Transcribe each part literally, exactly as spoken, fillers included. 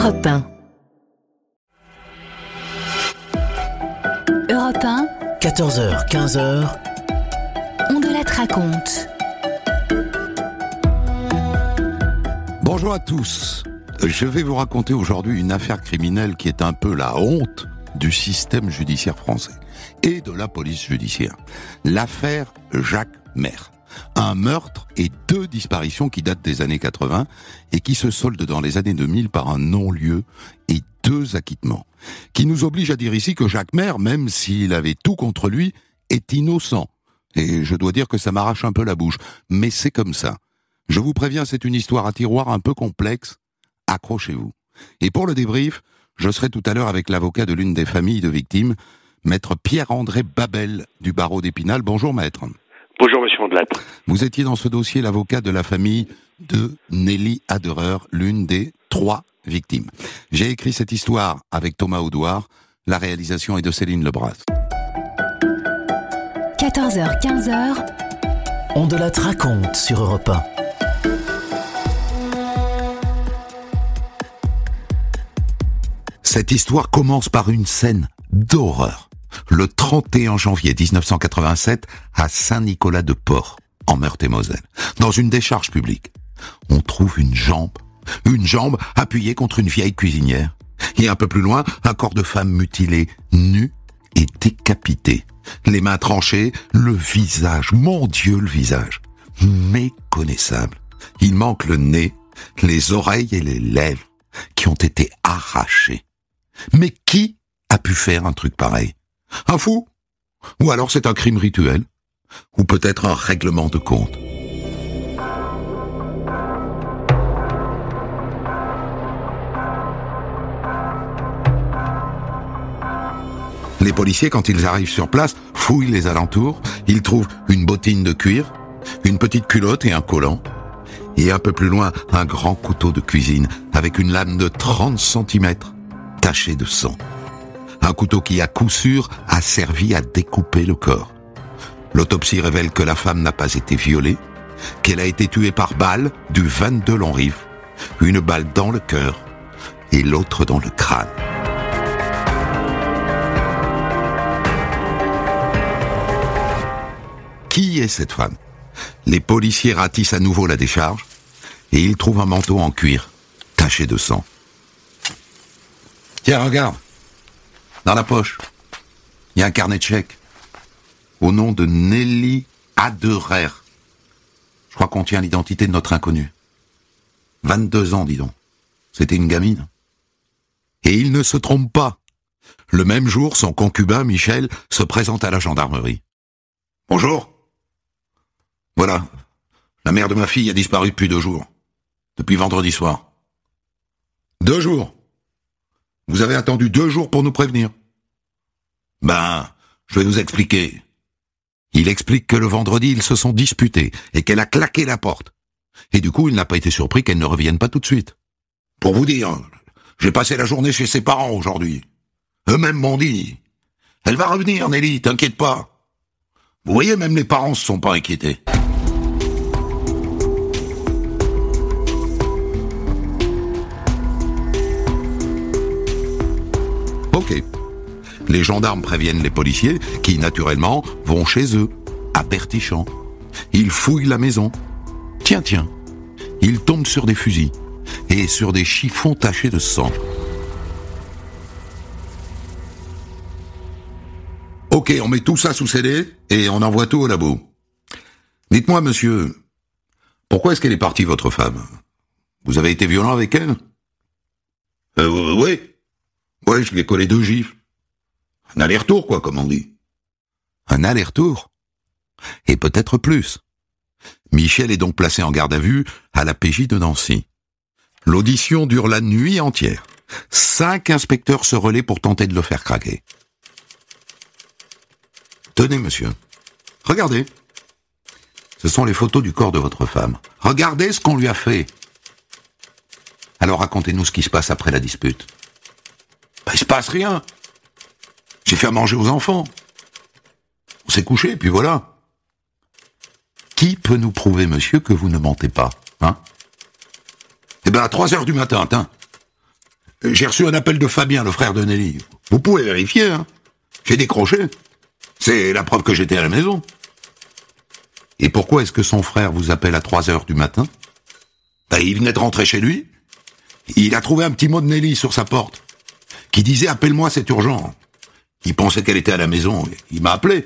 Europe un. Europe un. quatorze heures, quinze heures. On de la raconte. Bonjour à tous. Je vais vous raconter aujourd'hui une affaire criminelle qui est un peu la honte du système judiciaire français et de la police judiciaire. L'affaire Jacques Maire. Un meurtre et deux disparitions qui datent des années quatre-vingts et qui se soldent dans les années deux mille par un non-lieu et deux acquittements. Qui nous oblige à dire ici que Jacques Maire, même s'il avait tout contre lui, est innocent. Et je dois dire que ça m'arrache un peu la bouche. Mais c'est comme ça. Je vous préviens, c'est une histoire à tiroir un peu complexe. Accrochez-vous. Et pour le débrief, je serai tout à l'heure avec l'avocat de l'une des familles de victimes, maître Pierre-André Babel du barreau d'Épinal. Bonjour maître. Bonjour monsieur Mondelat. Vous étiez dans ce dossier l'avocat de la famille de Nelly Aderer, l'une des trois victimes. J'ai écrit cette histoire avec Thomas Audouard. La réalisation est de Céline Lebras. quatorze heures, quinze heures. On de la raconte sur Europe un. Cette histoire commence par une scène d'horreur. Le trente et un janvier dix-neuf cent quatre-vingt-sept, à Saint-Nicolas-de-Port, en Meurthe-et-Moselle, dans une décharge publique, on trouve une jambe, une jambe appuyée contre une vieille cuisinière. Et un peu plus loin, un corps de femme mutilé, nu et décapité. Les mains tranchées, le visage, mon Dieu, le visage, méconnaissable. Il manque le nez, les oreilles et les lèvres qui ont été arrachées. Mais qui a pu faire un truc pareil ? Un fou ? Ou alors c'est un crime rituel ? Ou peut-être un règlement de compte ? Les policiers, quand ils arrivent sur place, fouillent les alentours. Ils trouvent une bottine de cuir, une petite culotte et un collant. Et un peu plus loin, un grand couteau de cuisine avec une lame de trente centimètres tachée de sang. Un couteau qui, à coup sûr, a servi à découper le corps. L'autopsie révèle que la femme n'a pas été violée, qu'elle a été tuée par balle du vingt-deux Longrive, une balle dans le cœur et l'autre dans le crâne. Qui est cette femme ? Les policiers ratissent à nouveau la décharge et ils trouvent un manteau en cuir, taché de sang. Tiens, regarde. Dans la poche, il y a un carnet de chèques au nom de Nelly Aderer. Je crois qu'on tient l'identité de notre inconnue. vingt-deux ans, dis donc. C'était une gamine. Et il ne se trompe pas. Le même jour, son concubin, Michel, se présente à la gendarmerie. Bonjour. Voilà. La mère de ma fille a disparu depuis deux jours. Depuis vendredi soir. Deux jours. Vous avez attendu deux jours pour nous prévenir. Ben, je vais vous expliquer. Il explique que le vendredi, ils se sont disputés et qu'elle a claqué la porte. Et du coup, il n'a pas été surpris qu'elle ne revienne pas tout de suite. Pour vous dire, j'ai passé la journée chez ses parents aujourd'hui. Eux-mêmes m'ont dit, elle va revenir, Nelly, t'inquiète pas. Vous voyez, même les parents se sont pas inquiétés. Ok. Les gendarmes préviennent les policiers qui, naturellement, vont chez eux, à Bertichamp. Ils fouillent la maison. Tiens, tiens. Ils tombent sur des fusils et sur des chiffons tachés de sang. Ok, on met tout ça sous C D et on envoie tout au labo. Dites-moi, monsieur, pourquoi est-ce qu'elle est partie, votre femme ? Vous avez été violent avec elle ? Euh, oui. Ouais, je lui ai collé deux gifles. Un aller-retour, quoi, comme on dit. Un aller-retour ? Et peut-être plus. Michel est donc placé en garde à vue à la P J de Nancy. L'audition dure la nuit entière. Cinq inspecteurs se relaient pour tenter de le faire craquer. Tenez, monsieur. Regardez. Ce sont les photos du corps de votre femme. Regardez ce qu'on lui a fait. Alors racontez-nous ce qui se passe après la dispute. Ben, il se passe rien. J'ai fait à manger aux enfants. On s'est couché, puis voilà. Qui peut nous prouver, monsieur, que vous ne mentez pas, hein ? Eh ben, à trois heures du matin, tiens. J'ai reçu un appel de Fabien, le frère de Nelly. Vous pouvez vérifier, hein. J'ai décroché. C'est la preuve que j'étais à la maison. Et pourquoi est-ce que son frère vous appelle à trois heures du matin? Ben, il venait de rentrer chez lui. Il a trouvé un petit mot de Nelly sur sa porte, qui disait « Appelle-moi, c'est urgent ». Il pensait qu'elle était à la maison. Il m'a appelé.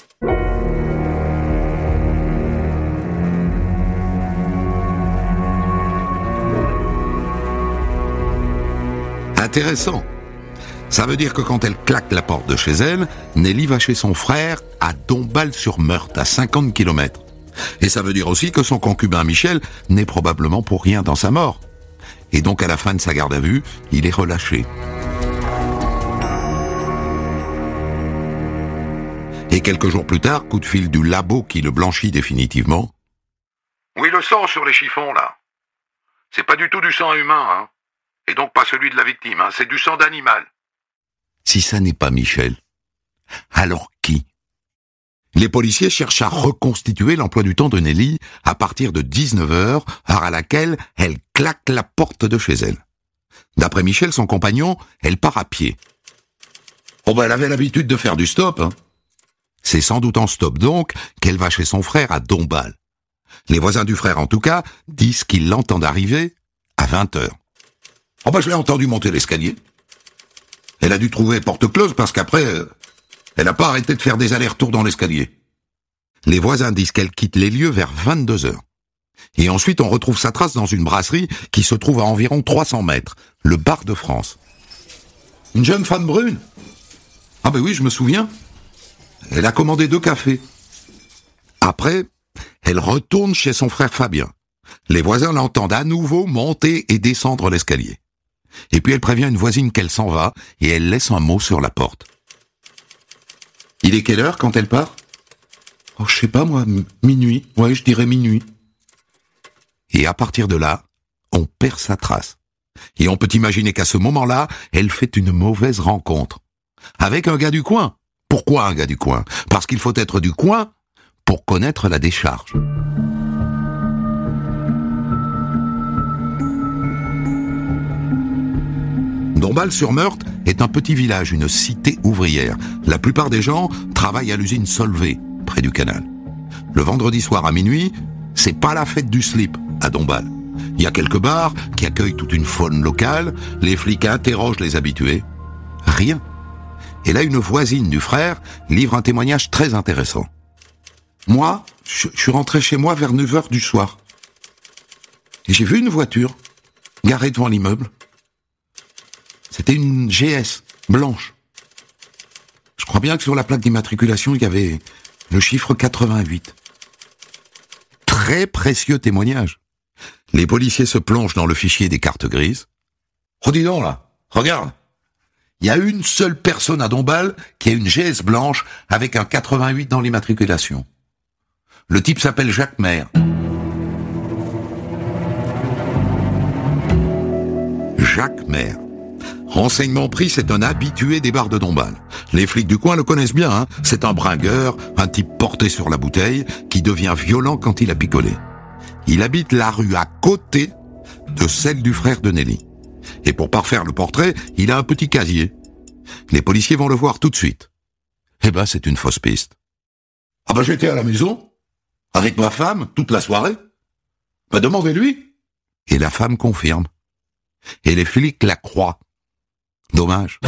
Intéressant. Ça veut dire que quand elle claque la porte de chez elle, Nelly va chez son frère à Dombasle-sur-Meurthe, à cinquante kilomètres. Et ça veut dire aussi que son concubin Michel n'est probablement pour rien dans sa mort. Et donc à la fin de sa garde à vue, il est relâché. Et quelques jours plus tard, coup de fil du labo qui le blanchit définitivement. Oui, le sang sur les chiffons, là. C'est pas du tout du sang humain, hein. Et donc pas celui de la victime, hein. C'est du sang d'animal. Si ça n'est pas Michel, alors qui? Les policiers cherchent à reconstituer l'emploi du temps de Nelly à partir de dix-neuf heures, heure à laquelle elle claque la porte de chez elle. D'après Michel, son compagnon, elle part à pied. Oh ben, elle avait l'habitude de faire du stop, hein. C'est sans doute en stop donc qu'elle va chez son frère à Dombasle. Les voisins du frère, en tout cas, disent qu'ils l'entendent arriver à vingt heures. Oh ben, je l'ai entendu monter l'escalier. Elle a dû trouver porte close parce qu'après, euh, elle n'a pas arrêté de faire des allers-retours dans l'escalier. Les voisins disent qu'elle quitte les lieux vers vingt-deux heures. Et ensuite, on retrouve sa trace dans une brasserie qui se trouve à environ trois cents mètres, le Bar de France. Une jeune femme brune. Ah ben oui, je me souviens. Elle a commandé deux cafés. Après, elle retourne chez son frère Fabien. Les voisins l'entendent à nouveau monter et descendre l'escalier. Et puis elle prévient une voisine qu'elle s'en va et elle laisse un mot sur la porte. Il est quelle heure quand elle part? Oh, je sais pas moi, m- minuit. Ouais, je dirais minuit. Et à partir de là, on perd sa trace. Et on peut imaginer qu'à ce moment-là, elle fait une mauvaise rencontre. Avec un gars du coin. Pourquoi un gars du coin? Parce qu'il faut être du coin pour connaître la décharge. Dombasle-sur-Meurthe est un petit village, une cité ouvrière. La plupart des gens travaillent à l'usine Solvay, près du canal. Le vendredi soir à minuit, c'est pas la fête du slip à Dombasle. Il y a quelques bars qui accueillent toute une faune locale, les flics interrogent les habitués. Rien. Et là, une voisine du frère livre un témoignage très intéressant. Moi, je, je suis rentré chez moi vers neuf heures du soir. Et j'ai vu une voiture garée devant l'immeuble. C'était une G S blanche. Je crois bien que sur la plaque d'immatriculation, il y avait le chiffre quatre-vingt-huit. Très précieux témoignage. Les policiers se plongent dans le fichier des cartes grises. Oh, dis donc, là, regarde. Il y a une seule personne à Dombasle qui a une G S blanche avec un quatre-vingt-huit dans l'immatriculation. Le type s'appelle Jacques Maire. Jacques Maire. Renseignement pris, c'est un habitué des bars de Dombasle. Les flics du coin le connaissent bien, hein. C'est un bringueur, un type porté sur la bouteille, qui devient violent quand il a picolé. Il habite la rue à côté de celle du frère de Nelly. Et pour parfaire le portrait, il a un petit casier. Les policiers vont le voir tout de suite. Eh ben, c'est une fausse piste. Ah ben, j'étais à la maison, avec ma femme, toute la soirée. Ben, demandez-lui. Et la femme confirme. Et les flics la croient. Dommage.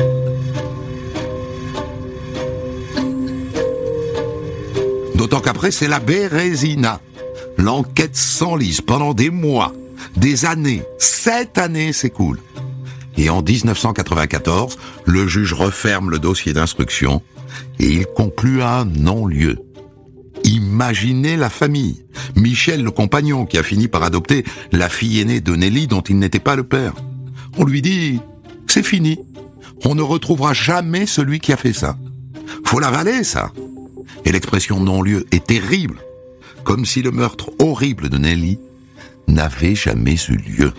D'autant qu'après, c'est la Bérésina. L'enquête s'enlise pendant des mois, des années, sept années s'écoulent. Et en dix-neuf cent quatre-vingt-quatorze, le juge referme le dossier d'instruction et il conclut à un non-lieu. Imaginez la famille. Michel, le compagnon, qui a fini par adopter la fille aînée de Nelly dont il n'était pas le père. On lui dit, c'est fini. On ne retrouvera jamais celui qui a fait ça. Faut l'avaler, ça. Et l'expression non-lieu est terrible. Comme si le meurtre horrible de Nelly n'avait jamais eu lieu.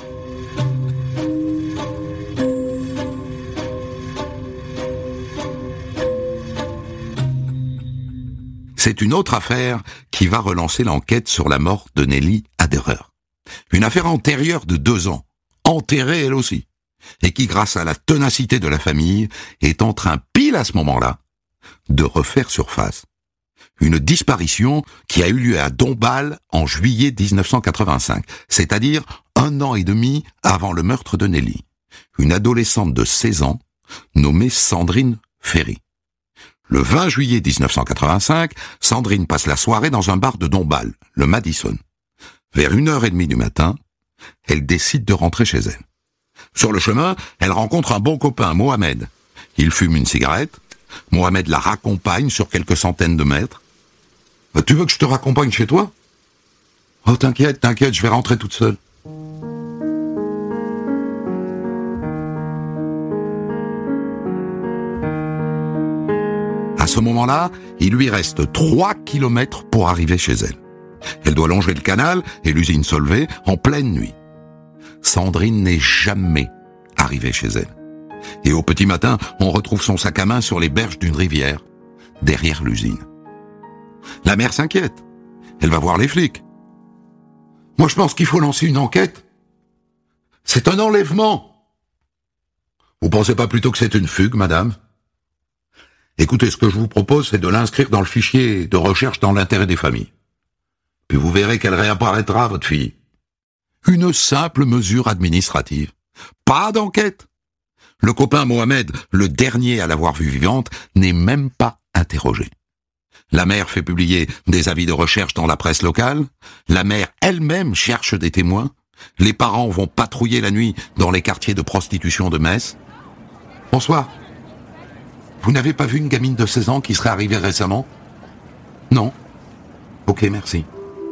C'est une autre affaire qui va relancer l'enquête sur la mort de Nelly Aderer. Une affaire antérieure de deux ans, enterrée elle aussi. et qui, grâce à la ténacité de la famille, est en train, pile à ce moment-là, de refaire surface. Une disparition qui a eu lieu à Dombasle en juillet dix-neuf cent quatre-vingt-cinq, c'est-à-dire un an et demi avant le meurtre de Nelly, une adolescente de seize ans nommée Sandrine Ferry. Le vingt juillet dix-neuf cent quatre-vingt-cinq, Sandrine passe la soirée dans un bar de Dombasle, le Madison. Vers une heure et demie du matin, elle décide de rentrer chez elle. Sur le chemin, elle rencontre un bon copain, Mohamed. Il fume une cigarette. Mohamed la raccompagne sur quelques centaines de mètres. « Tu veux que je te raccompagne chez toi ?»« Oh, t'inquiète, t'inquiète, je vais rentrer toute seule. » À ce moment-là, il lui reste trois kilomètres pour arriver chez elle. Elle doit longer le canal et l'usine Solvay en pleine nuit. Sandrine n'est jamais arrivée chez elle. Et au petit matin, on retrouve son sac à main sur les berges d'une rivière, derrière l'usine. La mère s'inquiète. Elle va voir les flics. « Moi, je pense qu'il faut lancer une enquête. C'est un enlèvement. »« Vous pensez pas plutôt que c'est une fugue, madame ? Écoutez, ce que je vous propose, c'est de l'inscrire dans le fichier de recherche dans l'intérêt des familles. Puis vous verrez qu'elle réapparaîtra, votre fille. » Une simple mesure administrative. Pas d'enquête. Le copain Mohamed, le dernier à l'avoir vue vivante, n'est même pas interrogé. La mère fait publier des avis de recherche dans la presse locale. La mère elle-même cherche des témoins. Les parents vont patrouiller la nuit dans les quartiers de prostitution de Metz. « Bonsoir. Vous n'avez pas vu une gamine de seize ans qui serait arrivée récemment ? » ?»« Non. »« Ok, merci. »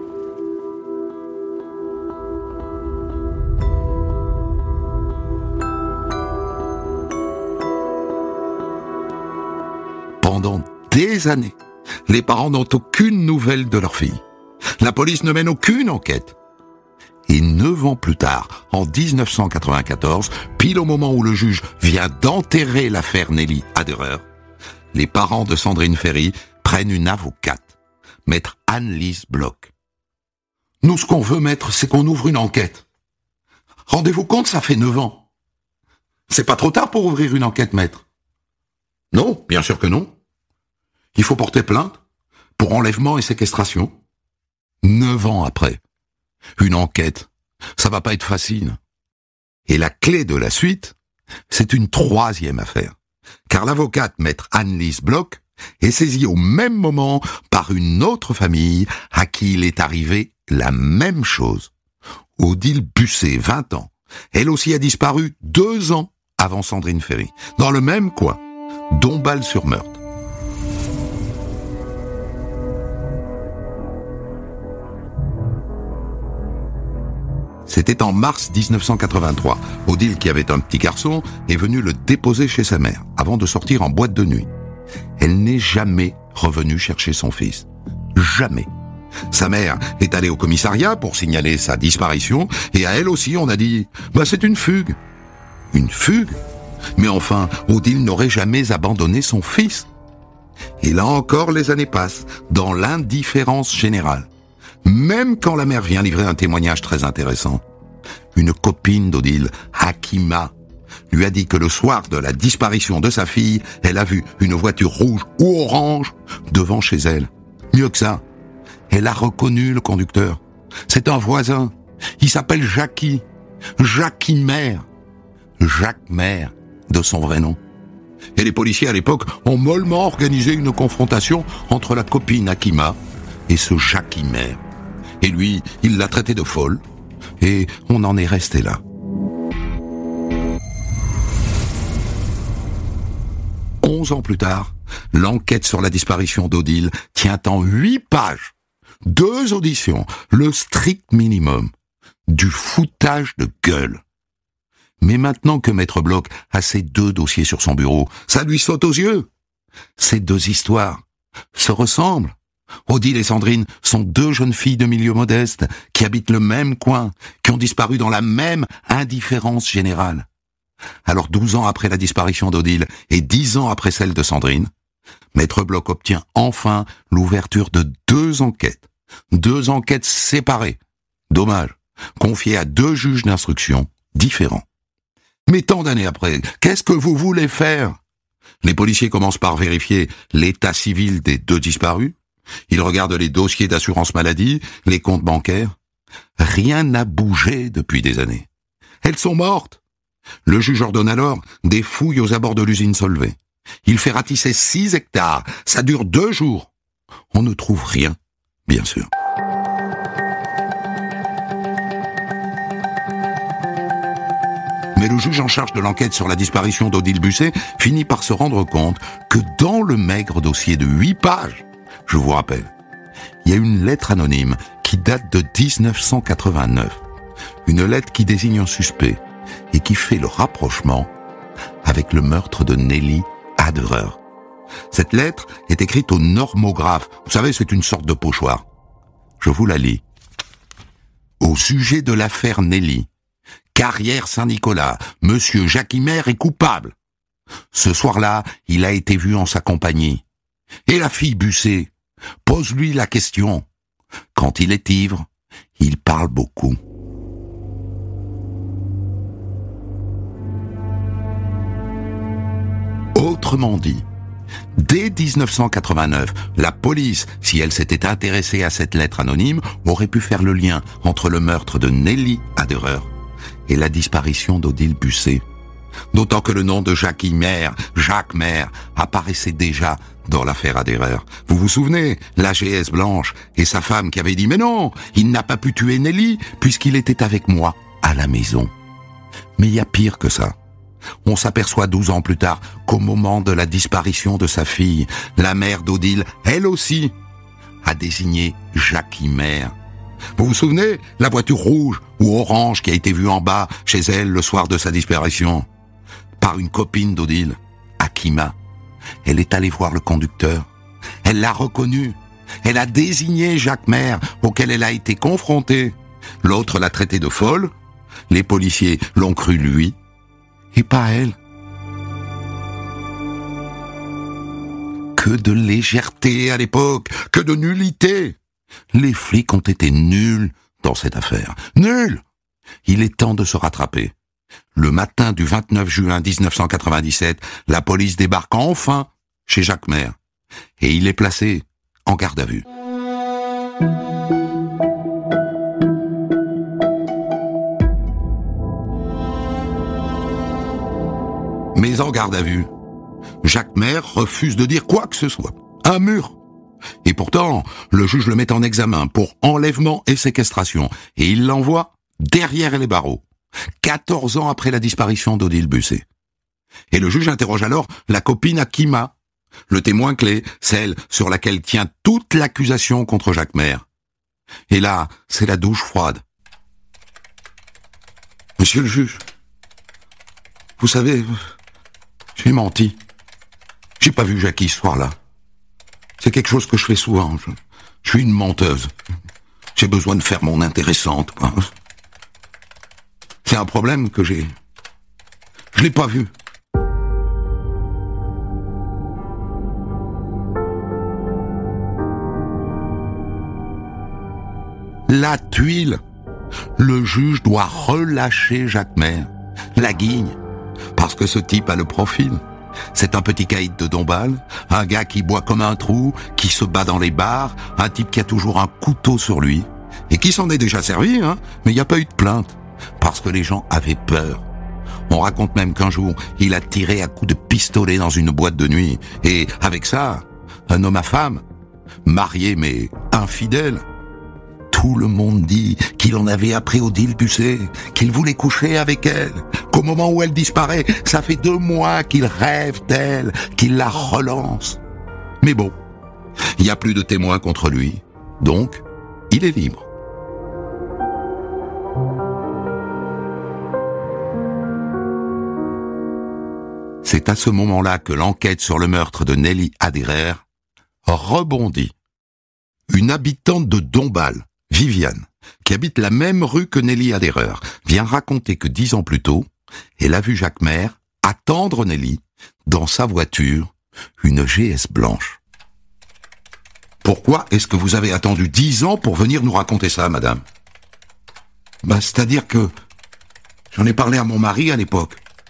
Pendant des années, les parents n'ont aucune nouvelle de leur fille. La police ne mène aucune enquête. Et neuf ans plus tard, en dix-neuf cent quatre-vingt-quatorze, pile au moment où le juge vient d'enterrer l'affaire Nelly Aderer, les parents de Sandrine Ferry prennent une avocate, maître Anne-Lise Bloch. « Nous, ce qu'on veut, maître, c'est qu'on ouvre une enquête. Rendez-vous compte, ça fait neuf ans. C'est pas trop tard pour ouvrir une enquête, maître. » « Non, bien sûr que non. Il faut porter plainte pour enlèvement et séquestration. » Neuf ans après, une enquête, ça va pas être facile. Et la clé de la suite, c'est une troisième affaire. Car l'avocate maître Anne-Lise Bloch est saisie au même moment par une autre famille à qui il est arrivé la même chose. Odile Busset, vingt ans. Elle aussi a disparu deux ans avant Sandrine Ferry, dans le même coin, Dombasle-sur-Meurthe. C'était en mars dix-neuf cent quatre-vingt-trois. Odile, qui avait un petit garçon, est venue le déposer chez sa mère, avant de sortir en boîte de nuit. Elle n'est jamais revenue chercher son fils. Jamais. Sa mère est allée au commissariat pour signaler sa disparition, et à elle aussi on a dit « bah c'est une fugue ». Une fugue ? Mais enfin, Odile n'aurait jamais abandonné son fils. Et là encore, les années passent, dans l'indifférence générale. Même quand la mère vient livrer un témoignage très intéressant. Une copine d'Odile, Hakima, lui a dit que le soir de la disparition de sa fille, elle a vu une voiture rouge ou orange devant chez elle. Mieux que ça, elle a reconnu le conducteur. C'est un voisin. Il s'appelle Jackie. Jackie Maire. Jacques Maire, de son vrai nom. Et les policiers à l'époque ont mollement organisé une confrontation entre la copine Hakima et ce Jackie Maire. Et lui, il l'a traité de folle. Et on en est resté là. Onze ans plus tard, l'enquête sur la disparition d'Odile tient en huit pages. Deux auditions, le strict minimum. Du foutage de gueule. Mais maintenant que Maître Bloch a ces deux dossiers sur son bureau, ça lui saute aux yeux. Ces deux histoires se ressemblent. Odile et Sandrine sont deux jeunes filles de milieu modeste qui habitent le même coin, qui ont disparu dans la même indifférence générale. Alors douze ans après la disparition d'Odile et dix ans après celle de Sandrine, Maître Bloch obtient enfin l'ouverture de deux enquêtes. Deux enquêtes séparées. Dommage. Confiées à deux juges d'instruction différents. Mais tant d'années après, qu'est-ce que vous voulez faire? Les policiers commencent par vérifier l'état civil des deux disparus. Ils regardent les dossiers d'assurance maladie, les comptes bancaires. Rien n'a bougé depuis des années. Elles sont mortes. Le juge ordonne alors des fouilles aux abords de l'usine Solvay. Il fait ratisser six hectares. Ça dure deux jours. On ne trouve rien, bien sûr. Mais le juge en charge de l'enquête sur la disparition d'Odile Busset finit par se rendre compte que dans le maigre dossier de huit pages, je vous rappelle, il y a une lettre anonyme qui date de dix-neuf cent quatre-vingt-neuf. Une lettre qui désigne un suspect et qui fait le rapprochement avec le meurtre de Nelly Aderer. Cette lettre est écrite au normographe. Vous savez, c'est une sorte de pochoir. Je vous la lis. Au sujet de l'affaire Nelly, Carrière Saint-Nicolas, Monsieur Jacquimer est coupable. Ce soir-là, il a été vu en sa compagnie. Et la fille Busset, pose-lui la question. Quand il est ivre, il parle beaucoup. Autrement dit, dès dix-neuf cent quatre-vingt-neuf, la police, si elle s'était intéressée à cette lettre anonyme, aurait pu faire le lien entre le meurtre de Nelly Aderer et la disparition d'Odile Busset. D'autant que le nom de Jacquimer, Jacques Maire, apparaissait déjà dans l'affaire Aderer. Vous vous souvenez, la G S Blanche et sa femme qui avait dit « Mais non, il n'a pas pu tuer Nelly puisqu'il était avec moi à la maison. » Mais il y a pire que ça. On s'aperçoit douze ans plus tard qu'au moment de la disparition de sa fille, la mère d'Odile, elle aussi, a désigné Jacquimer. Vous vous souvenez, la voiture rouge ou orange qui a été vue en bas chez elle le soir de sa disparition? Par une copine d'Odile, Akima. Elle est allée voir le conducteur. Elle l'a reconnu. Elle a désigné Jacquimer, auquel elle a été confrontée. L'autre l'a traité de folle. Les policiers l'ont cru lui, et pas elle. Que de légèreté à l'époque, que de nullité. Les flics ont été nuls dans cette affaire. Nuls! Il est temps de se rattraper. Le matin du vingt-neuf juin dix-neuf cent quatre-vingt-dix-sept, la police débarque enfin chez Jacquimer. Et il est placé en garde à vue. Mais en garde à vue, Jacquimer refuse de dire quoi que ce soit. Un mur. Et pourtant, le juge le met en examen pour enlèvement et séquestration, et il l'envoie derrière les barreaux, quatorze ans après la disparition d'Odile Busset. Et le juge interroge alors la copine Akima, le témoin clé, celle sur laquelle tient toute l'accusation contre Jacquimer. Et là, c'est la douche froide. Monsieur le juge, vous savez, j'ai menti. J'ai pas vu Jackie ce soir-là. C'est quelque chose que je fais souvent. Je, je suis une menteuse. J'ai besoin de faire mon intéressante, quoi. C'est un problème que j'ai. Je l'ai pas vu. La tuile. Le juge doit relâcher Jacquimer. La guigne. Parce que ce type a le profil. C'est un petit caïd de Dombasle, un gars qui boit comme un trou, qui se bat dans les bars, un type qui a toujours un couteau sur lui, et qui s'en est déjà servi, hein, mais il n'y a pas eu de plainte, parce que les gens avaient peur. On raconte même qu'un jour, il a tiré à coups de pistolet dans une boîte de nuit, et avec ça, un homme à femme, marié mais infidèle. Tout le monde dit qu'il en avait appris Odile Busset, qu'il voulait coucher avec elle, qu'au moment où elle disparaît, ça fait deux mois qu'il rêve d'elle, qu'il la relance. Mais bon, il n'y a plus de témoins contre lui, donc il est libre. C'est à ce moment-là que l'enquête sur le meurtre de Nelly Aderer rebondit. Une habitante de Dombasle, Viviane, qui habite la même rue que Nelly Aderer, vient raconter que dix ans plus tôt, elle a vu Jacquimer attendre Nelly dans sa voiture, une G S blanche. Pourquoi est-ce que vous avez attendu dix ans pour venir nous raconter ça, madame? Bah, c'est-à-dire que j'en ai parlé à mon mari à l'époque.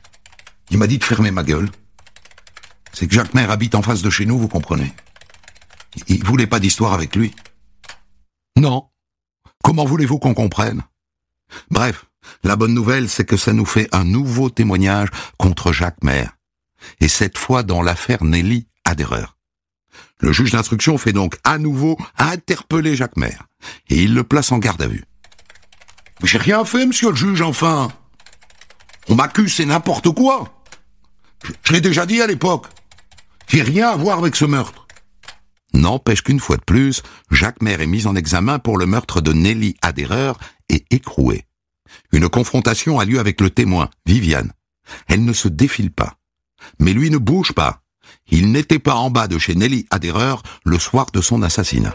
Il m'a dit de fermer ma gueule. C'est que Jacques Maire habite en face de chez nous, vous comprenez. Il voulait pas d'histoire avec lui. Non. Comment voulez-vous qu'on comprenne? Bref, la bonne nouvelle, c'est que ça nous fait un nouveau témoignage contre Jacques Maire. Et cette fois dans l'affaire Nelly Aderer. Le juge d'instruction fait donc à nouveau interpeller Jacques Maire. Et il le place en garde à vue. « Mais j'ai rien fait, monsieur le juge, enfin. On m'accuse, c'est n'importe quoi. Je, je l'ai déjà dit à l'époque. J'ai rien à voir avec ce meurtre. » N'empêche qu'une fois de plus, Jacques Maire est mis en examen pour le meurtre de Nelly Aderer et écroué. Une confrontation a lieu avec le témoin, Viviane. Elle ne se défile pas. Mais lui ne bouge pas. Il n'était pas en bas de chez Nelly Aderer le soir de son assassinat.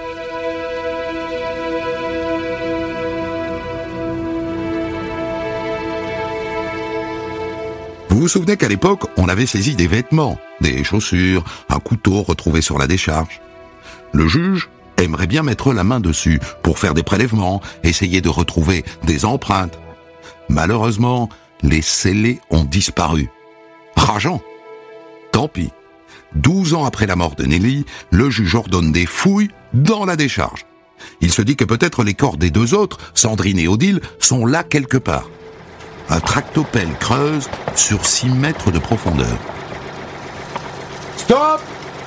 Vous vous souvenez qu'à l'époque, on avait saisi des vêtements, des chaussures, un couteau retrouvé sur la décharge. Le juge aimerait bien mettre la main dessus pour faire des prélèvements, essayer de retrouver des empreintes. Malheureusement, les scellés ont disparu. Rageant. Tant pis. Douze ans après la mort de Nelly, le juge ordonne des fouilles dans la décharge. Il se dit que peut-être les corps des deux autres, Sandrine et Odile, sont là quelque part. Un tractopelle creuse sur six mètres de profondeur. Stop!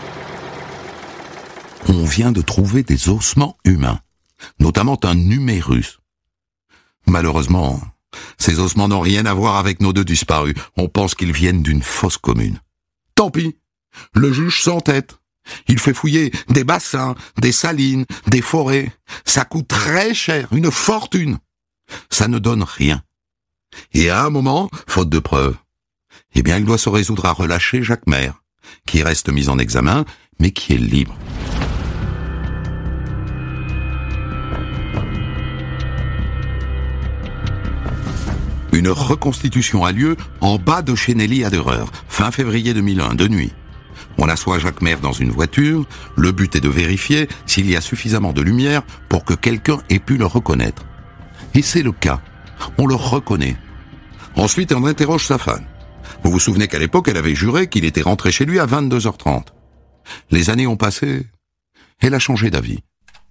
On vient de trouver des ossements humains, notamment un humérus. Malheureusement, ces ossements n'ont rien à voir avec nos deux disparus. On pense qu'ils viennent d'une fosse commune. Tant pis, le juge s'entête. Il fait fouiller des bassins, des salines, des forêts. Ça coûte très cher, une fortune. Ça ne donne rien. Et à un moment, faute de preuves, eh bien, il doit se résoudre à relâcher Jacques Maire, qui reste mis en examen, mais qui est libre. Une reconstitution a lieu en bas de chez Nelly Aderer, fin février deux mille un, de nuit. On assoit Jacques Maire dans une voiture, le but est de vérifier s'il y a suffisamment de lumière pour que quelqu'un ait pu le reconnaître. Et c'est le cas. On le reconnaît. Ensuite, on interroge sa femme. Vous vous souvenez qu'à l'époque, elle avait juré qu'il était rentré chez lui à vingt-deux heures trente. Les années ont passé. Elle a changé d'avis.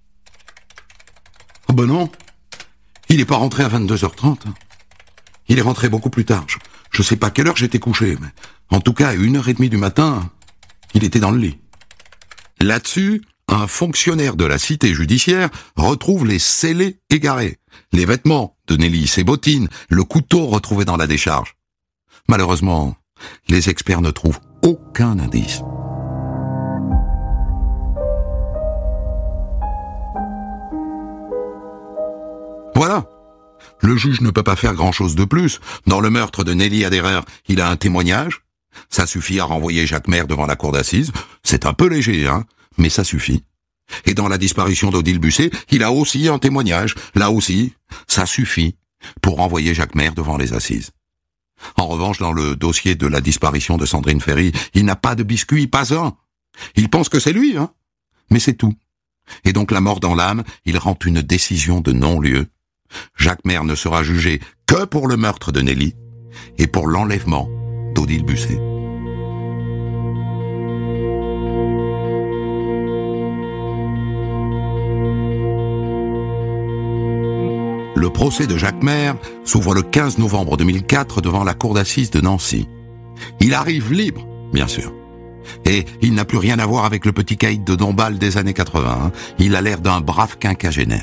Oh ben non, il n'est pas rentré à vingt-deux heures trente. Il est rentré beaucoup plus tard. Je ne sais pas à quelle heure j'étais couché, mais en tout cas, à une heure trente du matin, il était dans le lit. Là-dessus, un fonctionnaire de la cité judiciaire retrouve les scellés égarés, les vêtements de Nelly, ses bottines, le couteau retrouvé dans la décharge. Malheureusement, les experts ne trouvent aucun indice. Voilà. Le juge ne peut pas faire grand-chose de plus. Dans le meurtre de Nelly Aderer, il a un témoignage. Ça suffit à renvoyer Jacques Maire devant la cour d'assises. C'est un peu léger, hein, mais ça suffit. Et dans la disparition d'Odile Busset, il a aussi un témoignage. Là aussi, ça suffit pour renvoyer Jacques Maire devant les assises. En revanche, dans le dossier de la disparition de Sandrine Ferry, il n'a pas de biscuit, pas un. Il pense que c'est lui, hein, mais c'est tout. Et donc la mort dans l'âme, il rend une décision de non-lieu. Jacques Maire ne sera jugé que pour le meurtre de Nelly et pour l'enlèvement d'Odile Busset. Le procès de Jacques Maire s'ouvre le quinze novembre deux mille quatre devant la cour d'assises de Nancy. Il arrive libre, bien sûr. Et il n'a plus rien à voir avec le petit caïd de Dombasle des années quatre-vingts. Hein. Il a l'air d'un brave quinquagénaire.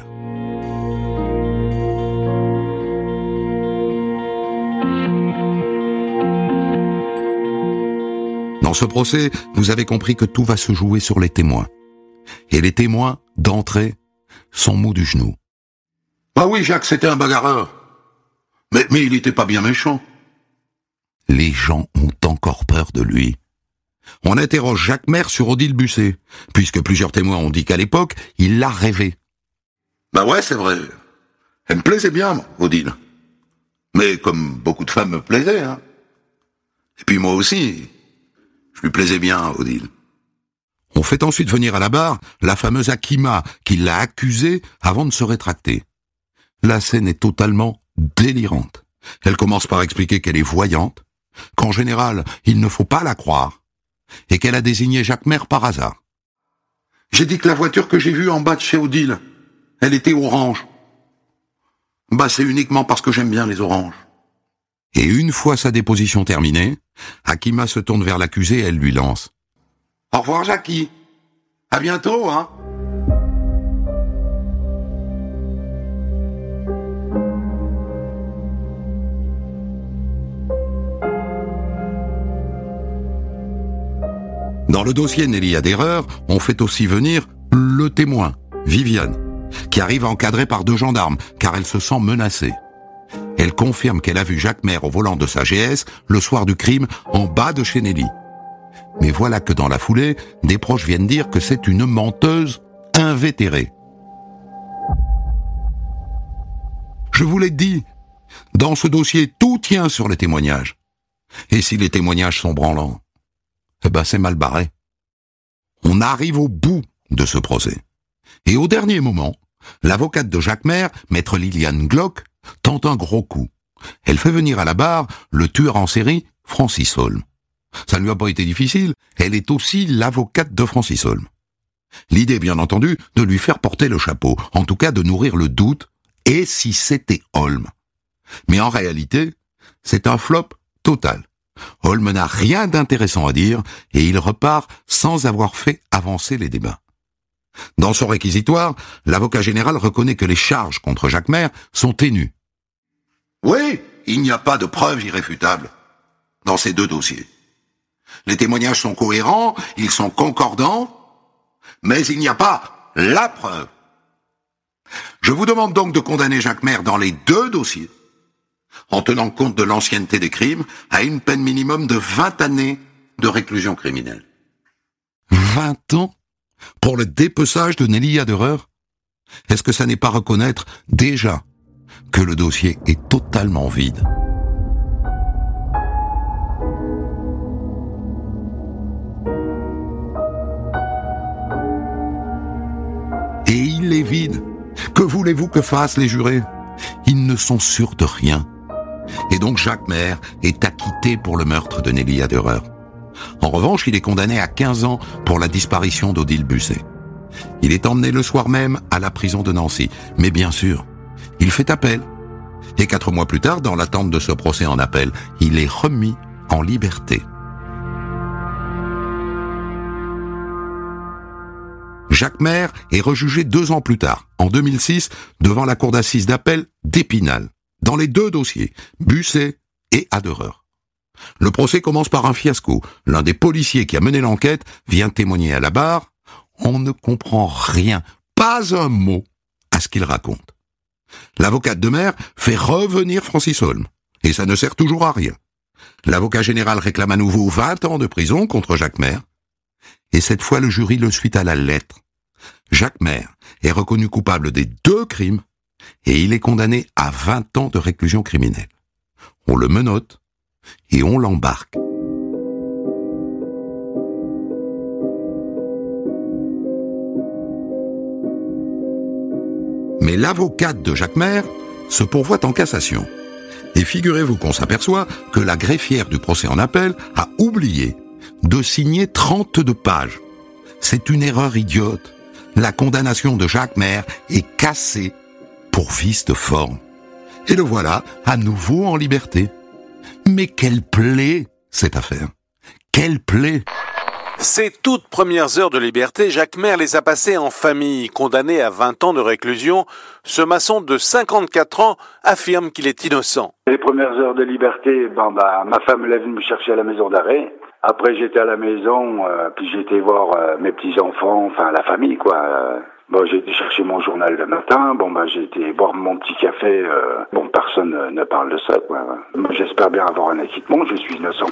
Dans ce procès, vous avez compris que tout va se jouer sur les témoins. Et les témoins, d'entrée, sont mous du genou. Ah oui, Jacques, c'était un bagarreur. Mais, mais il n'était pas bien méchant. Les gens ont encore peur de lui. On interroge Jacques Maire sur Odile Busset, puisque plusieurs témoins ont dit qu'à l'époque, il l'a rêvé. Bah ouais, c'est vrai. Elle me plaisait bien, Odile. Mais comme beaucoup de femmes me plaisaient, hein. Et puis moi aussi, je lui plaisais bien, Odile. On fait ensuite venir à la barre la fameuse Akima, qui l'a accusée avant de se rétracter. La scène est totalement délirante. Elle commence par expliquer qu'elle est voyante, qu'en général, il ne faut pas la croire, et qu'elle a désigné Jacquemer par hasard. J'ai dit que la voiture que j'ai vue en bas de chez Odile, elle était orange. Bah, c'est uniquement parce que j'aime bien les oranges. Et une fois sa déposition terminée, Hakima se tourne vers l'accusé et elle lui lance. Au revoir, Jackie. À bientôt, hein. Dans le dossier Nelly a d'erreur, on fait aussi venir le témoin, Viviane, qui arrive à encadrer par deux gendarmes, car elle se sent menacée. Elle confirme qu'elle a vu Jacquemer au volant de sa G S le soir du crime en bas de chez Nelly. Mais voilà que dans la foulée, des proches viennent dire que c'est une menteuse invétérée. Je vous l'ai dit, dans ce dossier, tout tient sur les témoignages. Et si les témoignages sont branlants, eh ben c'est mal barré. On arrive au bout de ce procès. Et au dernier moment, l'avocate de Jacquemer, maître Liliane Glock, tente un gros coup. Elle fait venir à la barre le tueur en série, Francis Holm. Ça ne lui a pas été difficile, elle est aussi l'avocate de Francis Holm. L'idée, bien entendu, de lui faire porter le chapeau, en tout cas de nourrir le doute, et si c'était Holm. Mais en réalité, c'est un flop total. Holm n'a rien d'intéressant à dire, et il repart sans avoir fait avancer les débats. Dans son réquisitoire, l'avocat général reconnaît que les charges contre Jacquemer sont ténues. Oui, il n'y a pas de preuves irréfutables dans ces deux dossiers. Les témoignages sont cohérents, ils sont concordants, mais il n'y a pas la preuve. Je vous demande donc de condamner Jacquemer dans les deux dossiers, en tenant compte de l'ancienneté des crimes, à une peine minimum de vingt années de réclusion criminelle. vingt ans pour le dépeçage de Nelly Aderer? Est-ce que ça n'est pas reconnaître déjà que le dossier est totalement vide? Et il est vide. Que voulez-vous que fassent les jurés? Ils ne sont sûrs de rien. Et donc Jacquemer est acquitté pour le meurtre de Nelly Aderer. En revanche, il est condamné à quinze ans pour la disparition d'Odile Busset. Il est emmené le soir même à la prison de Nancy. Mais bien sûr, il fait appel. Et quatre mois plus tard, dans l'attente de ce procès en appel, il est remis en liberté. Jacquemer est rejugé deux ans plus tard, en deux mille six, devant la cour d'assises d'appel d'Épinal, dans les deux dossiers, Busset et Aderer. Le procès commence par un fiasco. L'un des policiers qui a mené l'enquête vient témoigner à la barre. On ne comprend rien, pas un mot, à ce qu'il raconte. L'avocate de Mer fait revenir Francis Holm, et ça ne sert toujours à rien. L'avocat général réclame à nouveau vingt ans de prison contre Jacquemer, et cette fois le jury le suit à la lettre. Jacquemer est reconnu coupable des deux crimes, et il est condamné à vingt ans de réclusion criminelle. On le menotte, et on l'embarque. Mais l'avocate de Jacquemer se pourvoit en cassation. Et figurez-vous qu'on s'aperçoit que la greffière du procès en appel a oublié de signer trente-deux pages. C'est une erreur idiote. La condamnation de Jacquemer est cassée pour vice de forme. Et le voilà à nouveau en liberté. Mais quelle plaie, cette affaire. Quelle plaie. Ces toutes premières heures de liberté, Jacquemer les a passées en famille. Condamné à vingt ans de réclusion, ce maçon de cinquante-quatre ans affirme qu'il est innocent. Les premières heures de liberté, ben, bah, ma femme elle est venue me chercher à la maison d'arrêt. Après j'étais à la maison, euh, puis j'ai été voir euh, mes petits-enfants, enfin la famille quoi. Euh, bon, j'ai été chercher mon journal le matin, bon bah j'ai été boire mon petit café, euh, bon personne euh, ne parle de ça quoi. Moi j'espère bien avoir un acquittement, je suis innocent.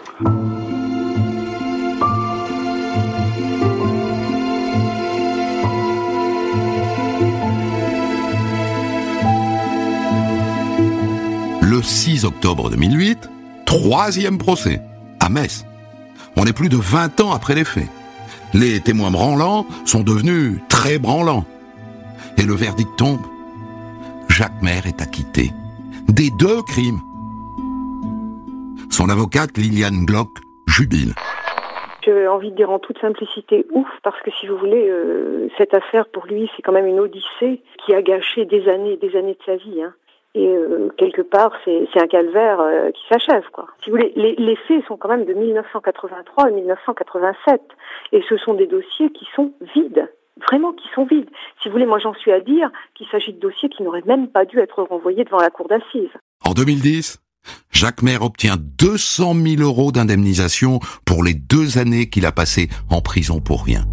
Le six octobre deux mille huit, troisième procès, à Metz. On est plus de vingt ans après les faits. Les témoins branlants sont devenus très branlants. Et le verdict tombe. Jacquemer est acquitté des deux crimes. Son avocate, Liliane Glock, jubile. J'ai envie de dire en toute simplicité ouf, parce que si vous voulez, euh, cette affaire pour lui, c'est quand même une odyssée qui a gâché des années et des années de sa vie. Hein. Et euh, quelque part, c'est, c'est un calvaire euh, qui s'achève, quoi. Si vous voulez, les, les faits sont quand même de dix-neuf cent quatre-vingt-trois et dix-neuf cent quatre-vingt-sept. Et ce sont des dossiers qui sont vides. Vraiment qui sont vides. Si vous voulez, moi j'en suis à dire qu'il s'agit de dossiers qui n'auraient même pas dû être renvoyés devant la cour d'assises. En deux mille dix, Jacques Maire obtient deux cent mille euros d'indemnisation pour les deux années qu'il a passées en prison pour rien.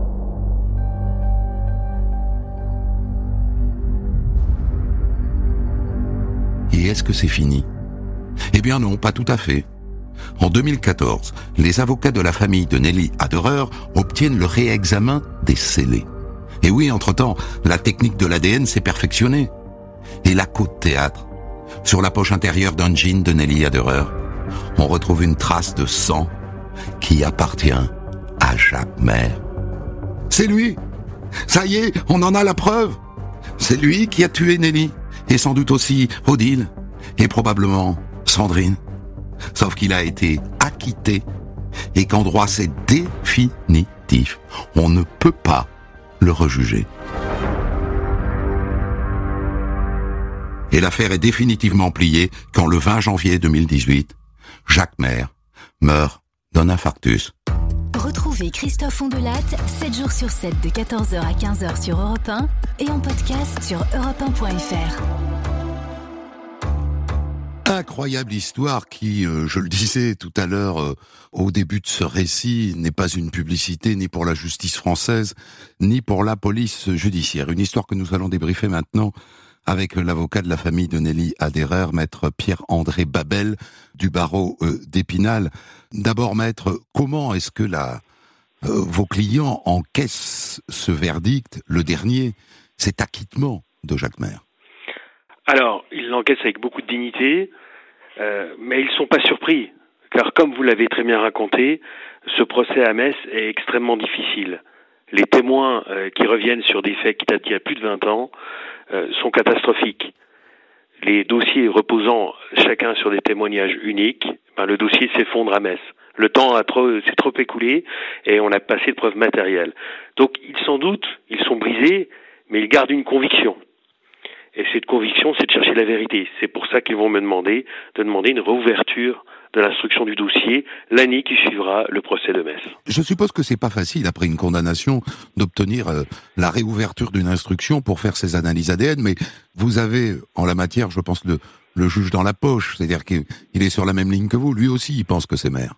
Et est-ce que c'est fini ? Eh bien non, pas tout à fait. En deux mille quatorze, les avocats de la famille de Nelly Aderer obtiennent le réexamen des scellés. Et oui, entre-temps, la technique de l'A D N s'est perfectionnée. Et la côte théâtre, sur la poche intérieure d'un jean de Nelly Aderer, on retrouve une trace de sang qui appartient à Jacques Maire. C'est lui ! Ça y est, on en a la preuve. C'est lui qui a tué Nelly, et sans doute aussi Odile, et probablement Sandrine. Sauf qu'il a été acquitté, et qu'en droit c'est définitif. On ne peut pas le rejuger. Et l'affaire est définitivement pliée quand le vingt janvier deux mille dix-huit, Jacques Maire meurt d'un infarctus. Retrouvez Christophe Ondelat, sept jours sur sept de quatorze heures à quinze heures sur Europe un et en podcast sur europe un point f r. Incroyable histoire qui, euh, je le disais tout à l'heure, euh, au début de ce récit, n'est pas une publicité ni pour la justice française, ni pour la police judiciaire. Une histoire que nous allons débriefer maintenant avec l'avocat de la famille de Nelly Aderer, maître Pierre-André Babel, du barreau euh, d'Épinal. D'abord, maître, comment est-ce que la, euh, vos clients encaissent ce verdict, le dernier, cet acquittement de Jacques Maire ? Alors, ils l'encaissent avec beaucoup de dignité, euh, mais ils ne sont pas surpris, car comme vous l'avez très bien raconté, ce procès à Metz est extrêmement difficile. Les témoins euh, qui reviennent sur des faits qui datent d'il y a plus de vingt ans euh, sont catastrophiques. Les dossiers reposant chacun sur des témoignages uniques, ben, le dossier s'effondre à Metz. Le temps a trop, s'est trop écoulé et on a passé de preuves matérielles. Donc, ils sans doute, ils sont brisés, mais ils gardent une conviction. Et cette conviction, c'est de chercher la vérité. C'est pour ça qu'ils vont me demander de demander une réouverture de l'instruction du dossier l'année qui suivra le procès de Metz. Je suppose que c'est pas facile, après une condamnation, d'obtenir euh, la réouverture d'une instruction pour faire ses analyses A D N, mais vous avez, en la matière, je pense, le, le juge dans la poche, c'est-à-dire qu'il est sur la même ligne que vous, lui aussi, il pense que c'est Maire.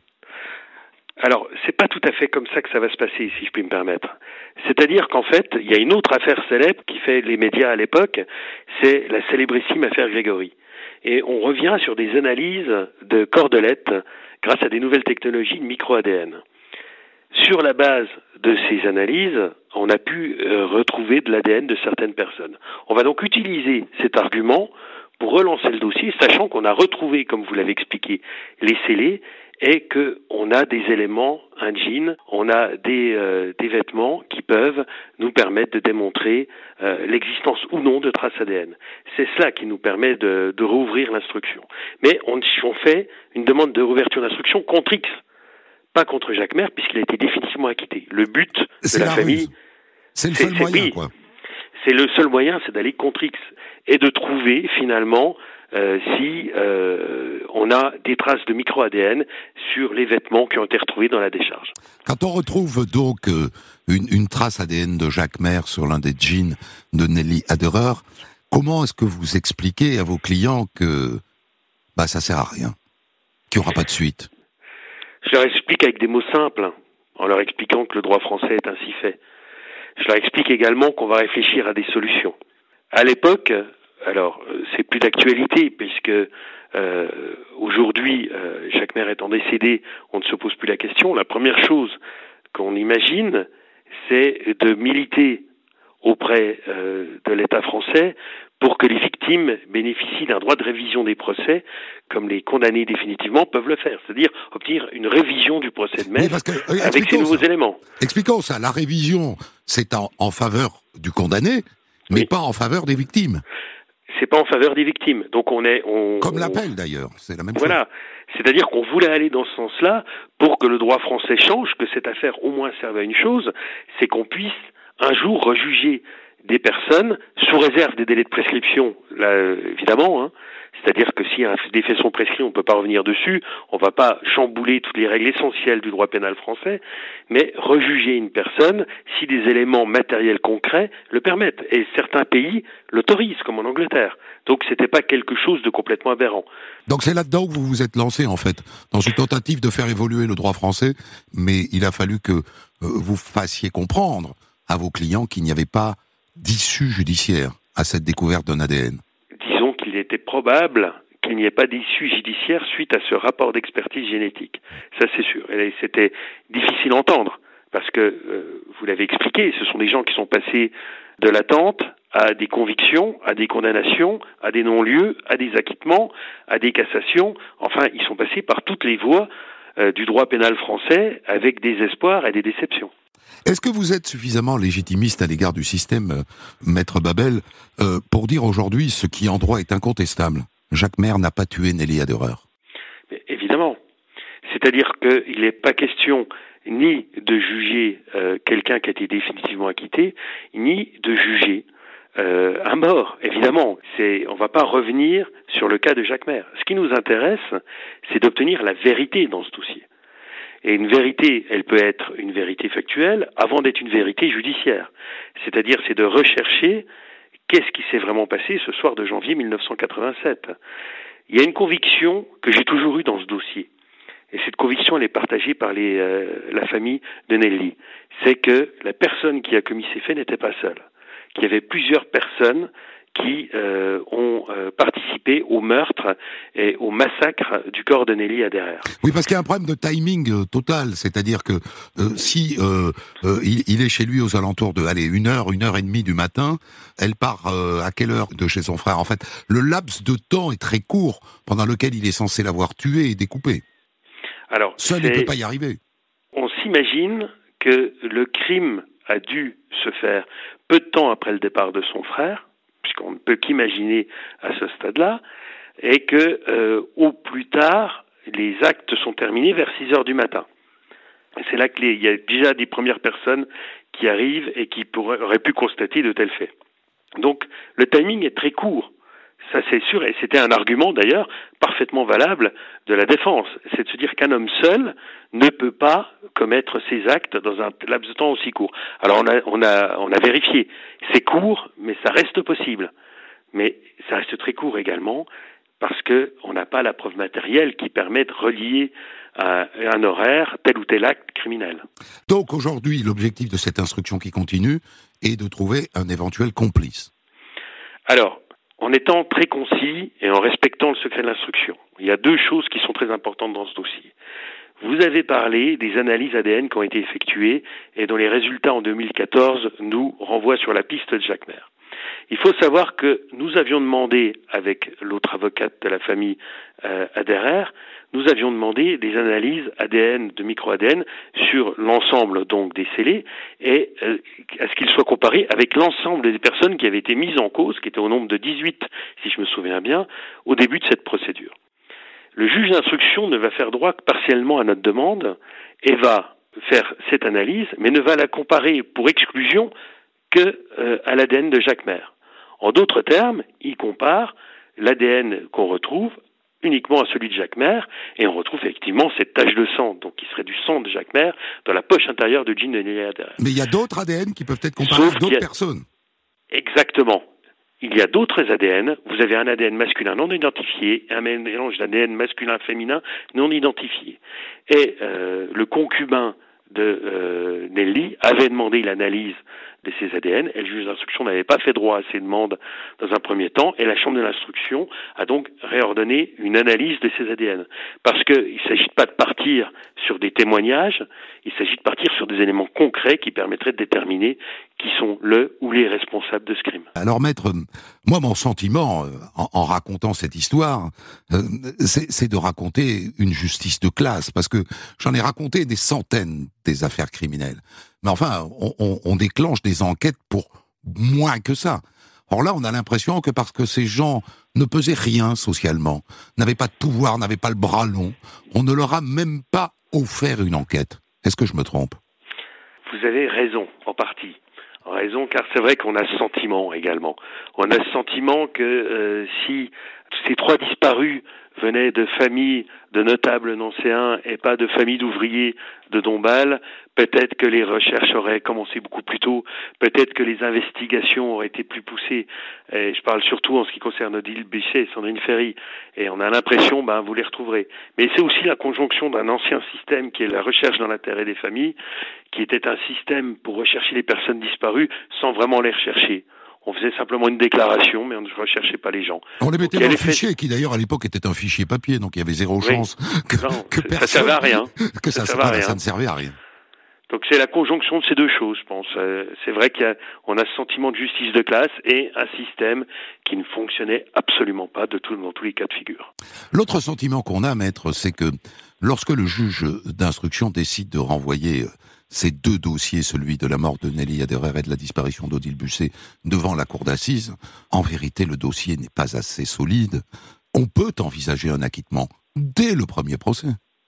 Alors, c'est pas tout à fait comme ça que ça va se passer, si je puis me permettre. C'est-à-dire qu'en fait, il y a une autre affaire célèbre qui fait les médias à l'époque, c'est la célébrissime affaire Grégory. Et on revient sur des analyses de cordelettes grâce à des nouvelles technologies de micro-A D N. Sur la base de ces analyses, on a pu euh, retrouver de l'A D N de certaines personnes. On va donc utiliser cet argument pour relancer le dossier, sachant qu'on a retrouvé, comme vous l'avez expliqué, les scellés, et qu'on a des éléments, un jean, on a des, euh, des vêtements qui peuvent nous permettre de démontrer euh, l'existence ou non de traces A D N. C'est cela qui nous permet de, de rouvrir l'instruction. Mais on, on fait une demande de réouverture d'instruction contre X, pas contre Jacques Maire, puisqu'il a été définitivement acquitté. Le but c'est de la, la famille... C'est le seul c'est, moyen, oui, quoi. C'est le seul moyen, c'est d'aller contre X et de trouver, finalement... Euh, si euh, on a des traces de micro-A D N sur les vêtements qui ont été retrouvés dans la décharge. Quand on retrouve donc euh, une, une trace A D N de Jacques Maire sur l'un des jeans de Nelly Aderer, comment est-ce que vous expliquez à vos clients que bah, ça sert à rien, qu'il n'y aura pas de suite ? Je leur explique avec des mots simples, en leur expliquant que le droit français est ainsi fait. Je leur explique également qu'on va réfléchir à des solutions. À l'époque... Alors, c'est plus d'actualité, puisque euh, aujourd'hui, euh, Jacques Maire étant décédé, on ne se pose plus la question. La première chose qu'on imagine, c'est de militer auprès euh, de l'État français pour que les victimes bénéficient d'un droit de révision des procès, comme les condamnés définitivement peuvent le faire, c'est-à-dire obtenir une révision du procès de Metz que, euh, avec ces nouveaux ça. éléments. Expliquons ça. La révision, c'est en, en faveur du condamné, mais oui. pas en faveur des victimes. c'est pas en faveur des victimes. Donc on est... On, Comme on, l'appel d'ailleurs, c'est la même voilà. chose. Voilà, c'est-à-dire qu'on voulait aller dans ce sens-là pour que le droit français change, que cette affaire au moins serve à une chose, c'est qu'on puisse un jour rejuger des personnes, sous réserve des délais de prescription, là, évidemment, hein. C'est-à-dire que si des faits sont prescrits, on ne peut pas revenir dessus, on ne va pas chambouler toutes les règles essentielles du droit pénal français, mais rejuger une personne si des éléments matériels concrets le permettent. Et certains pays l'autorisent, comme en Angleterre. Donc c'était pas quelque chose de complètement aberrant. Donc c'est là-dedans que vous vous êtes lancé, en fait, dans une tentative de faire évoluer le droit français, mais il a fallu que euh, vous fassiez comprendre à vos clients qu'il n'y avait pas d'issue judiciaire à cette découverte d'un A D N. Disons qu'il était probable qu'il n'y ait pas d'issue judiciaire suite à ce rapport d'expertise génétique. Ça, c'est sûr. Et c'était difficile à entendre, parce que, euh, vous l'avez expliqué, ce sont des gens qui sont passés de l'attente à des convictions, à des condamnations, à des non-lieux, à des acquittements, à des cassations. Enfin, ils sont passés par toutes les voies euh, du droit pénal français avec des espoirs et des déceptions. Est-ce que vous êtes suffisamment légitimiste à l'égard du système, euh, Maître Babel, euh, pour dire aujourd'hui ce qui en droit est incontestable? Jacques Maire n'a pas tué Nelly Aderer. Évidemment. C'est-à-dire qu'il n'est pas question ni de juger euh, quelqu'un qui a été définitivement acquitté, ni de juger euh, un mort. Évidemment, c'est, on ne va pas revenir sur le cas de Jacques Maire. Ce qui nous intéresse, c'est d'obtenir la vérité dans ce dossier. Et une vérité, elle peut être une vérité factuelle avant d'être une vérité judiciaire. C'est-à-dire, c'est de rechercher qu'est-ce qui s'est vraiment passé ce soir de janvier mille neuf cent quatre-vingt-sept. Il y a une conviction que j'ai toujours eue dans ce dossier. Et cette conviction, elle est partagée par les, euh, la famille de Nelly. C'est que la personne qui a commis ces faits n'était pas seule. Qu'il y avait plusieurs personnes qui euh, ont euh, participé au meurtre et au massacre du corps de Nelly Aderer. Oui, parce qu'il y a un problème de timing euh, total, c'est-à-dire que euh, si euh, euh, il, il est chez lui aux alentours de, allez, une heure, une heure et demie du matin, elle part euh, à quelle heure de chez son frère? En fait, le laps de temps est très court pendant lequel il est censé l'avoir tué et découpé. Alors, seul, il ne peut pas y arriver. On s'imagine que le crime a dû se faire peu de temps après le départ de son frère, puisqu'on ne peut qu'imaginer à ce stade-là, et que euh, au plus tard, les actes sont terminés vers six heures du matin. Et c'est là qu'il y a déjà des premières personnes qui arrivent et qui pourraient, auraient pu constater de tels faits. Donc le timing est très court, ça c'est sûr, et c'était un argument d'ailleurs parfaitement valable de la défense, c'est de se dire qu'un homme seul ne peut pas commettre ses actes dans un laps de temps aussi court. Alors on a, on a, on a vérifié, c'est court, mais ça reste possible. Mais ça reste très court également, parce qu'on n'a pas la preuve matérielle qui permet de relier à un horaire tel ou tel acte criminel. Donc aujourd'hui, l'objectif de cette instruction qui continue est de trouver un éventuel complice. Alors, en étant très concis et en respectant le secret de l'instruction, il y a deux choses qui sont très importantes dans ce dossier. Vous avez parlé des analyses A D N qui ont été effectuées et dont les résultats en deux mille quatorze nous renvoient sur la piste de Jacques Maire. Il faut savoir que nous avions demandé, avec l'autre avocate de la famille euh, Aderer, nous avions demandé des analyses A D N, de micro-A D N, sur l'ensemble donc des scellés, et euh, à ce qu'ils soient comparés avec l'ensemble des personnes qui avaient été mises en cause, qui étaient au nombre de dix-huit, si je me souviens bien, au début de cette procédure. Le juge d'instruction ne va faire droit que partiellement à notre demande, et va faire cette analyse, mais ne va la comparer pour exclusion que euh, à l'A D N de Jacques Maire. En d'autres termes, il compare l'A D N qu'on retrouve uniquement à celui de Jacques Maire, et on retrouve effectivement cette tache de sang, donc qui serait du sang de Jacques Maire, dans la poche intérieure de jean de Nelly Aderer. Mais il y a d'autres A D N qui peuvent être comparés à d'autres a... personnes. Exactement. Il y a d'autres A D N. Vous avez un A D N masculin non identifié, un mélange d'A D N masculin-féminin non identifié. Et euh, le concubin de euh, Nelly avait demandé l'analyse de ces A D N, et le juge d'instruction n'avait pas fait droit à ces demandes dans un premier temps, et la chambre de l'instruction a donc réordonné une analyse de ces A D N. Parce qu'il ne s'agit pas de partir sur des témoignages, il s'agit de partir sur des éléments concrets qui permettraient de déterminer qui sont le ou les responsables de ce crime. Alors maître, moi mon sentiment, en, en racontant cette histoire, euh, c'est, c'est de raconter une justice de classe, parce que j'en ai raconté des centaines des affaires criminelles. Mais enfin, on, on, on déclenche des enquêtes pour moins que ça. Or là, on a l'impression que parce que ces gens ne pesaient rien socialement, n'avaient pas de pouvoir, n'avaient pas le bras long, on ne leur a même pas offert une enquête. Est-ce que je me trompe ? Vous avez raison, en partie. Raison, car c'est vrai qu'on a ce sentiment également. On a ce sentiment que euh, si ces trois disparus venaient de familles de notables nancéens et pas de familles d'ouvriers de Dombasle, peut-être que les recherches auraient commencé beaucoup plus tôt, peut-être que les investigations auraient été plus poussées. Et je parle surtout en ce qui concerne Odile Busset et Sandrine Ferry. Et on a l'impression, ben, vous les retrouverez. Mais c'est aussi la conjonction d'un ancien système qui est la recherche dans l'intérêt des familles, qui était un système pour rechercher les personnes disparues sans vraiment les rechercher. On faisait simplement une déclaration, mais on ne recherchait pas les gens. On les mettait dans le fait... fichier, qui d'ailleurs à l'époque était un fichier papier, donc il y avait zéro oui. chance que, non, que personne... Ça servait à rien. que ça, ça, ça, rien. ça ne servait à rien. Donc c'est la conjonction de ces deux choses, je pense. Euh, c'est vrai qu'on a, a ce sentiment de justice de classe et un système qui ne fonctionnait absolument pas de tout, dans tous les cas de figure. L'autre sentiment qu'on a, maître, c'est que lorsque le juge d'instruction décide de renvoyer ces deux dossiers, celui de la mort de Nelly Aderer et de la disparition d'Odile Busset, devant la cour d'assises, en vérité, le dossier n'est pas assez solide. On peut envisager un acquittement dès le premier procès.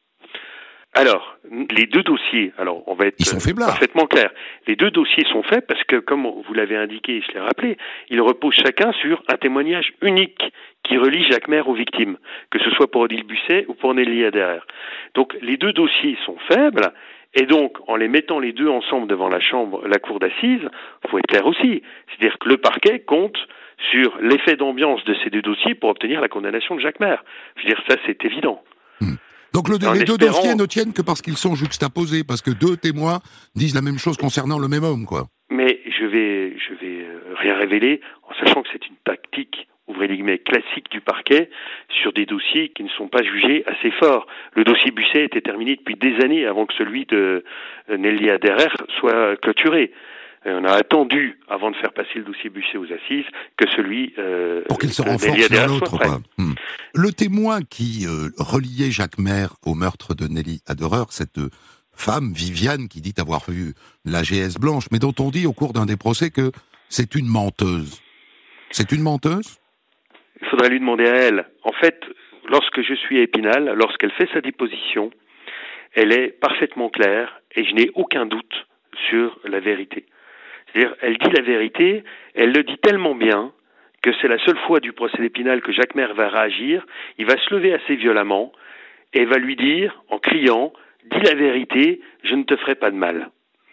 Alors, les deux dossiers, alors on va être Ils sont faiblards. parfaitement clair. Les deux dossiers sont faits parce que, comme vous l'avez indiqué et je l'ai rappelé, ils reposent chacun sur un témoignage unique qui relie Jacquemer aux victimes, que ce soit pour Odile Busset ou pour Nelly Aderer. Donc, les deux dossiers sont faibles. Et donc, en les mettant les deux ensemble devant la chambre, la cour d'assises, il faut être clair aussi. C'est-à-dire que le parquet compte sur l'effet d'ambiance de ces deux dossiers pour obtenir la condamnation de Jacquemer. Je veux dire, ça, c'est évident. Hmm. Donc le, les espérant... deux dossiers ne tiennent que parce qu'ils sont juxtaposés, parce que deux témoins disent la même chose concernant le même homme, quoi. Mais je vais, je vais rien révéler, en sachant que c'est une tactique, ouvrez les guillemets, classique du parquet, sur des dossiers qui ne sont pas jugés assez forts. Le dossier Busset était terminé depuis des années avant que celui de Nelly Aderer soit clôturé. Et on a attendu, avant de faire passer le dossier Busset aux assises, que celui euh, pour qu'il se renforce l'un l'autre, quoi. Hmm. Le témoin qui euh, reliait Jacquemer au meurtre de Nelly Aderer, cette euh, femme, Viviane, qui dit avoir vu la G S blanche, mais dont on dit au cours d'un des procès que c'est une menteuse. C'est une menteuse ? Il faudrait lui demander à elle. En fait, lorsque je suis à Épinal, lorsqu'elle fait sa déposition, elle est parfaitement claire et je n'ai aucun doute sur la vérité. C'est-à-dire, elle dit la vérité, elle le dit tellement bien que c'est la seule fois du procès d'Épinal que Jacquemer va réagir, il va se lever assez violemment et va lui dire, en criant, « Dis la vérité, je ne te ferai pas de mal ».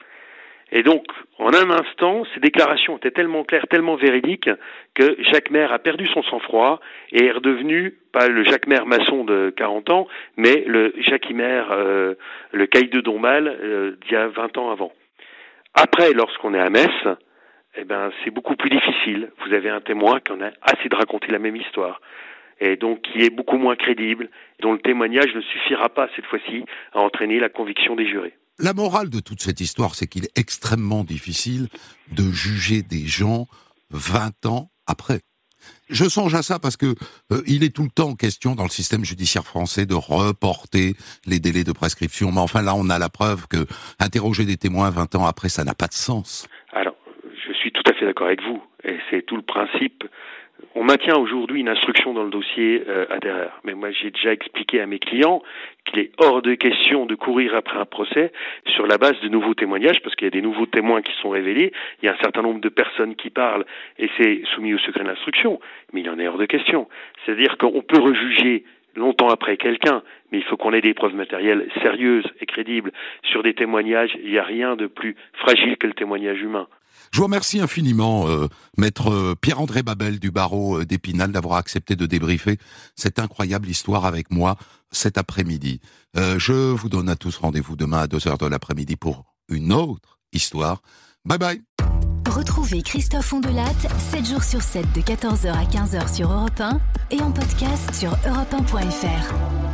Et donc, en un instant, ces déclarations étaient tellement claires, tellement véridiques, que Jacquemer a perdu son sang-froid et est redevenu, pas le Jacquemer maçon de quarante ans, mais le Jacquemer, euh, le caïd de Dombasle, euh, d'il y a vingt ans avant. Après, lorsqu'on est à Metz, eh ben, c'est beaucoup plus difficile. Vous avez un témoin qui en a assez de raconter la même histoire. Et donc, qui est beaucoup moins crédible, dont le témoignage ne suffira pas, cette fois-ci, à entraîner la conviction des jurés. La morale de toute cette histoire, c'est qu'il est extrêmement difficile de juger des gens vingt ans après. Je songe à ça parce que euh, il est tout le temps question dans le système judiciaire français de reporter les délais de prescription. Mais enfin, là, on a la preuve que interroger des témoins vingt ans après, ça n'a pas de sens. Alors, je suis tout à fait d'accord avec vous. Et c'est tout le principe. On maintient aujourd'hui une instruction dans le dossier euh, Aderer. Mais moi, j'ai déjà expliqué à mes clients qu'il est hors de question de courir après un procès sur la base de nouveaux témoignages, parce qu'il y a des nouveaux témoins qui sont révélés, il y a un certain nombre de personnes qui parlent, et c'est soumis au secret de l'instruction, mais il en est hors de question. C'est-à-dire qu'on peut rejuger longtemps après quelqu'un, mais il faut qu'on ait des preuves matérielles sérieuses et crédibles. Sur des témoignages, il n'y a rien de plus fragile que le témoignage humain. Je vous remercie infiniment, euh, maître Pierre-André Babel du barreau d'Épinal, d'avoir accepté de débriefer cette incroyable histoire avec moi cet après-midi. Euh, je vous donne à tous rendez-vous demain à deux heures de l'après-midi pour une autre histoire. Bye bye. Retrouvez Christophe Ondelat sept jours sur sept de quatorze heures à quinze heures sur Europe un et en podcast sur europe un point f r.